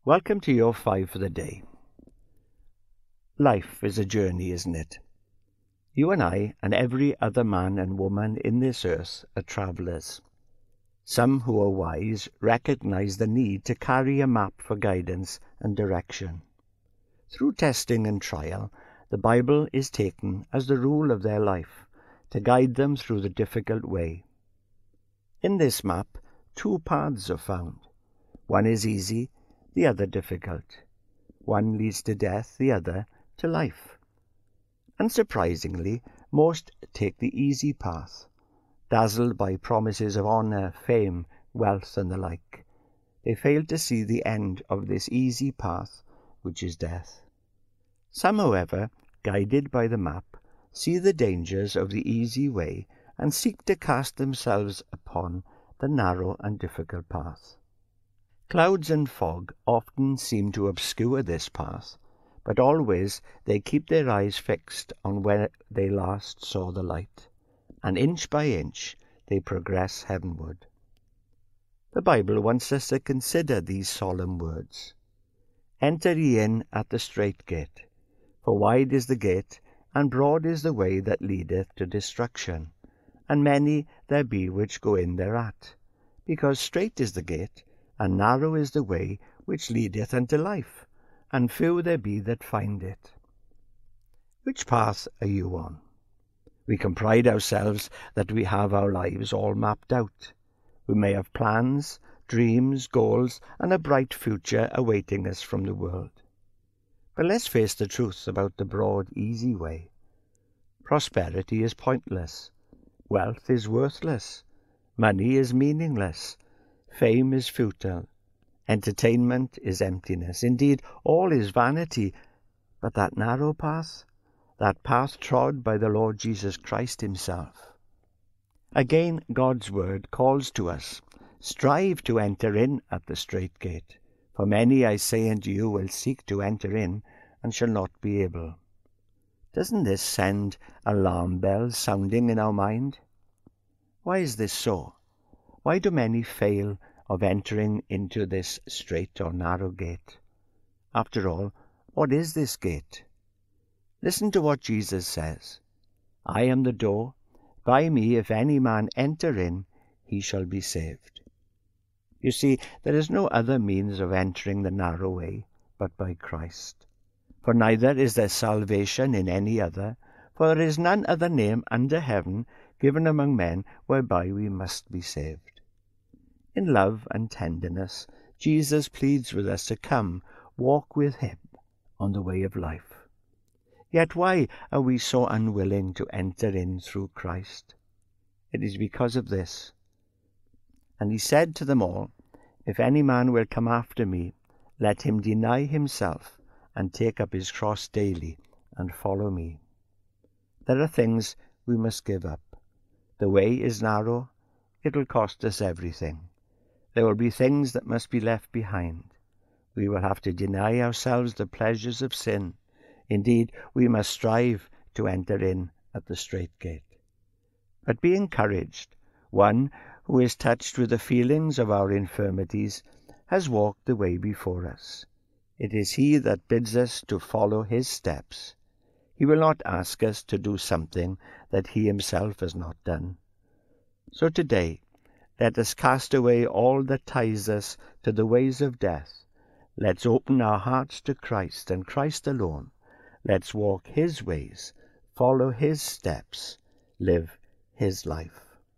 Welcome to your 5 for the day. Life is a journey, isn't it? You and I and every other man and woman in this earth are travellers. Some who are wise recognize the need to carry a map for guidance and direction. Through testing and trial, the Bible is taken as the rule of their life to guide them through the difficult way. In this map, 2 paths are found. One is easy, the other difficult. One leads to death, the other to life. Unsurprisingly, most take the easy path, dazzled by promises of honour, fame, wealth, and the like. They fail to see the end of this easy path, which is death. Some, however, guided by the map, see the dangers of the easy way and seek to cast themselves upon the narrow and difficult path. Clouds and fog often seem to obscure this path, but always they keep their eyes fixed on where they last saw the light, and inch by inch they progress heavenward. The Bible wants us to consider these solemn words. Enter ye in at the strait gate, for wide is the gate, and broad is the way that leadeth to destruction, and many there be which go in thereat, because strait is the gate, and narrow is the way which leadeth unto life, and few there be that find it. Which path are you on? We can pride ourselves that we have our lives all mapped out. We may have plans, dreams, goals, and a bright future awaiting us from the world. But let's face the truth about the broad, easy way. Prosperity is pointless. Wealth is worthless. Money is meaningless. Fame is futile. Entertainment is emptiness. Indeed, all is vanity. But that narrow path, that path trod by the Lord Jesus Christ himself. Again, God's word calls to us, strive to enter in at the strait gate. For many, I say unto you, will seek to enter in, and shall not be able. Doesn't this send alarm bells sounding in our mind? Why is this so? Why do many fail of entering into this strait or narrow gate? After all, what is this gate? Listen to what Jesus says. I am the door. By me, if any man enter in, he shall be saved. You see, there is no other means of entering the narrow way but by Christ. For neither is there salvation in any other, for there is none other name under heaven given among men whereby we must be saved. In love and tenderness, Jesus pleads with us to come walk with him on the way of life. Yet why are we so unwilling to enter in through Christ? It is because of this. And he said to them all, If any man will come after me, let him deny himself, and take up his cross daily, and follow me. There are things we must give up. The way is narrow. It will cost us everything. There will be things that must be left behind. We will have to deny ourselves the pleasures of sin. Indeed, we must strive to enter in at the strait gate. But be encouraged. One who is touched with the feelings of our infirmities has walked the way before us. It is he that bids us to follow his steps. He will not ask us to do something that he himself has not done. So today, let us cast away all that ties us to the ways of death. Let's open our hearts to Christ and Christ alone. Let's walk his ways, follow his steps, live his life.